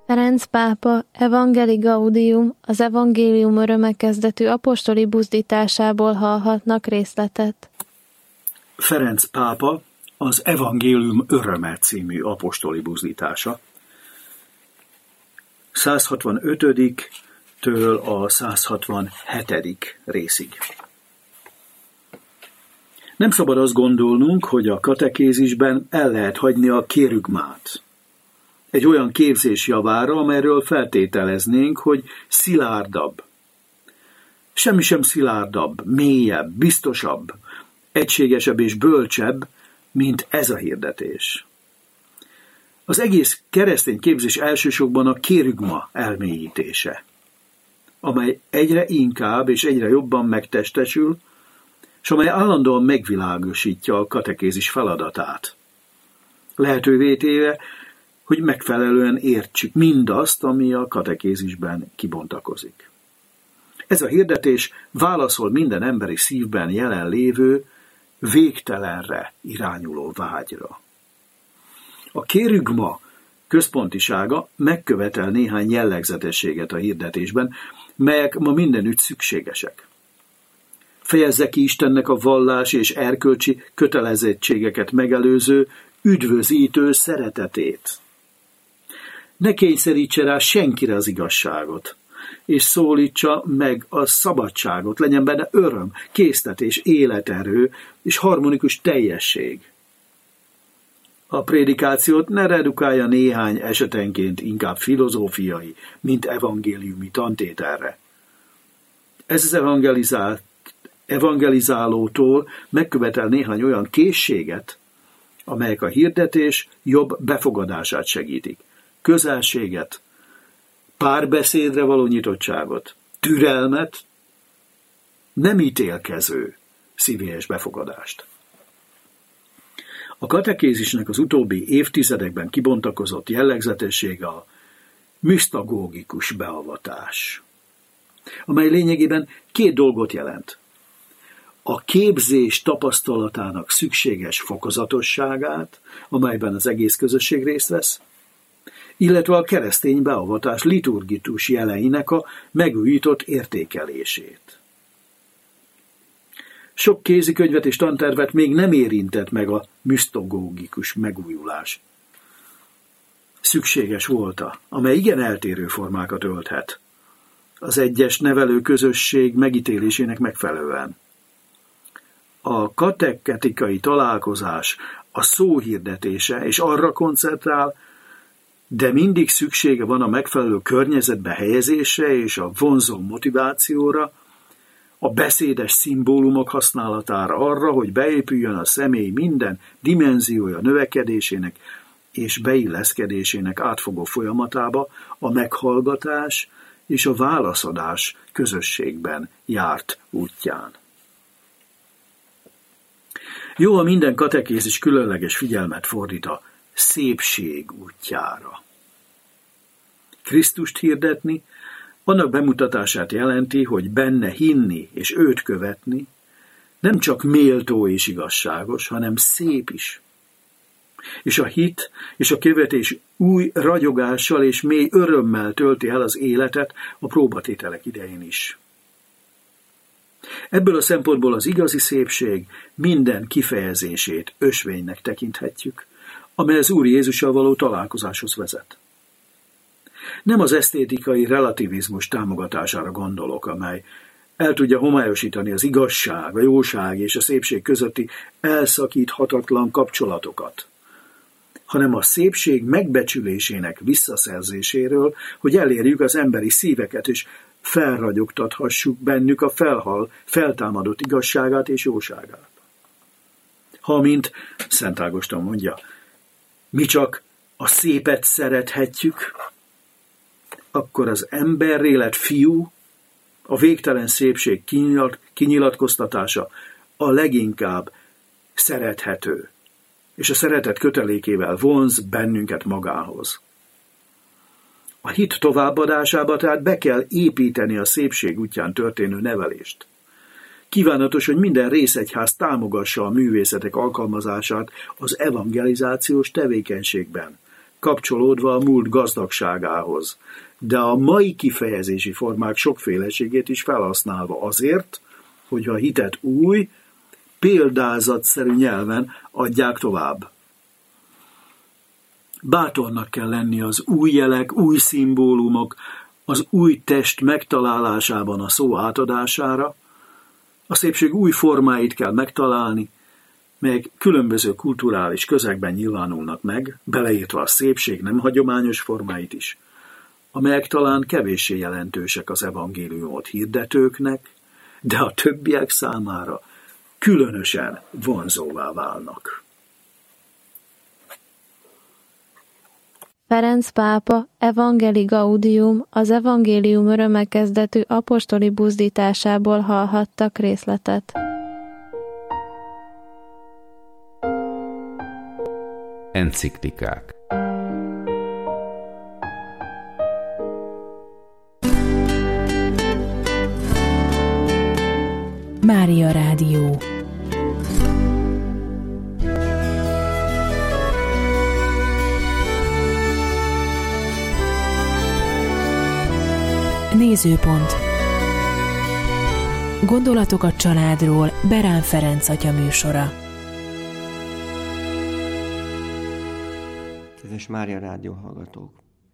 Ferenc pápa Evangelii Gaudium, az evangélium öröme kezdetű apostoli buzdításából hallhatnak részletet. Ferenc pápa az Evangélium öröme című apostoli buzdítása 165-től a 167. részig. Nem szabad azt gondolnunk, hogy a katekézisben el lehet hagyni a kérügmát. Egy olyan képzés javára, amelyről feltételeznénk, hogy szilárdabb. Semmi sem szilárdabb, mélyebb, biztosabb, egységesebb és bölcsebb, mint ez a hirdetés. Az egész keresztény képzés elsősorban a kérügma elmélyítése, amely egyre inkább és egyre jobban megtestesül, és amely állandóan megvilágosítja a katekézis feladatát. Lehetővé téve, hogy megfelelően értsük mindazt, ami a katekézisben kibontakozik. Ez a hirdetés válaszol minden emberi szívben jelenlévő, végtelenre irányuló vágyra. A kérügma központisága megkövetel néhány jellegzetességet a hirdetésben, melyek ma mindenütt szükségesek. Fejezze ki Istennek a vallás és erkölcsi kötelezettségeket megelőző, üdvözítő szeretetét. Ne kényszerítse rá senkire az igazságot, és szólítsa meg a szabadságot, legyen benne öröm, késztetés, életerő és harmonikus teljesség. A prédikációt ne redukálja néhány esetenként inkább filozófiai, mint evangéliumi tantételre. Ez az evangelizálótól megkövetel néhány olyan készséget, amelyek a hirdetés jobb befogadását segítik. Közelséget, párbeszédre való nyitottságot, türelmet, nem ítélkező, szívélyes befogadást. A katekézisnek az utóbbi évtizedekben kibontakozott jellegzetessége a misztagógikus beavatás, amely lényegében két dolgot jelent. A képzés tapasztalatának szükséges fokozatosságát, amelyben az egész közösség részt vesz, illetve a keresztény beavatás liturgikus jeleinek a megújított értékelését. Sok kézikönyvet és tantervet még nem érintett meg a misztagógikus megújulás. Szükséges volt, amely igen eltérő formákat ölthet, az egyes nevelő közösség megítélésének megfelelően. A kateketikai találkozás a szó hirdetése és arra koncentrál, de mindig szüksége van a megfelelő környezetbe helyezésre és a vonzó motivációra, a beszédes szimbólumok használatára arra, hogy beépüljön a személy minden dimenziója növekedésének és beilleszkedésének átfogó folyamatába a meghallgatás és a válaszadás közösségben járt útján. Jó, ha minden katekézis különleges figyelmet fordít a szépség útjára. Krisztust hirdetni, annak bemutatását jelenti, hogy benne hinni és őt követni, nem csak méltó és igazságos, hanem szép is. És a hit és a követés új ragyogással és mély örömmel tölti el az életet a próbatételek idején is. Ebből a szempontból az igazi szépség minden kifejezését ösvénynek tekinthetjük, amely az Úr Jézussal való találkozáshoz vezet. Nem az esztétikai relativizmus támogatására gondolok, amely el tudja homályosítani az igazság, a jóság és a szépség közötti elszakíthatatlan kapcsolatokat, hanem a szépség megbecsülésének visszaszerzéséről, hogy elérjük az emberi szíveket, és felragyogtathassuk bennük a feltámadott igazságát és jóságát. Ha, mint Szent Ágoston mondja, mi csak a szépet szerethetjük, akkor az emberré lett fiú, a végtelen szépség kinyilatkoztatása a leginkább szerethető, és a szeretet kötelékével vonz bennünket magához. A hit továbbadásába tehát be kell építeni a szépség útján történő nevelést. Kívánatos, hogy minden részegyház támogassa a művészetek alkalmazását az evangelizációs tevékenységben, kapcsolódva a múlt gazdagságához, de a mai kifejezési formák sokféleségét is felhasználva azért, hogy a hitet új, példázatszerű nyelven adják tovább. Bátornak kell lenni az új jelek, új szimbólumok, az új test megtalálásában a szó átadására, a szépség új formáit kell megtalálni, melyek különböző kulturális közegben nyilvánulnak meg, beleértve a szépség nem hagyományos formáit is, amelyek talán kevéssé jelentősek az evangéliumot hirdetőknek, de a többiek számára különösen vonzóvá válnak. Ferenc pápa Evangelii Gaudium, az evangélium öröme kezdetű apostoli buzdításából hallhattak részletet. Enciklikák. Mária Rádió. Nézőpont. Gondolatok a családról Berán Ferenc atya műsora. Kedves Mária Rádió hallgatók!